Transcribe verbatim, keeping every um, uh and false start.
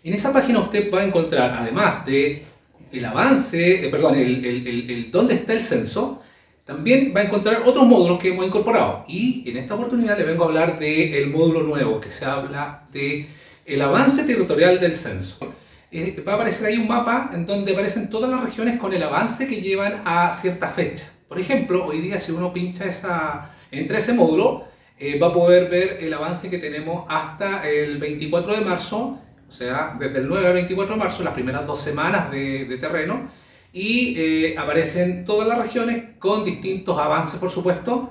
En esa página usted va a encontrar, además de el avance, eh, perdón, el, el, el, el dónde está el censo, también va a encontrar otros módulos que hemos incorporado. Y en esta oportunidad le vengo a hablar del módulo nuevo, que se habla de el avance territorial del censo. Eh, va a aparecer ahí un mapa en donde aparecen todas las regiones con el avance que llevan a cierta fecha. Por ejemplo, hoy día si uno pincha esa, entre ese módulo, eh, va a poder ver el avance que tenemos hasta el veinticuatro de marzo, o sea, desde el nueve al veinticuatro de marzo, las primeras dos semanas de, de terreno, y eh, aparecen todas las regiones con distintos avances, por supuesto,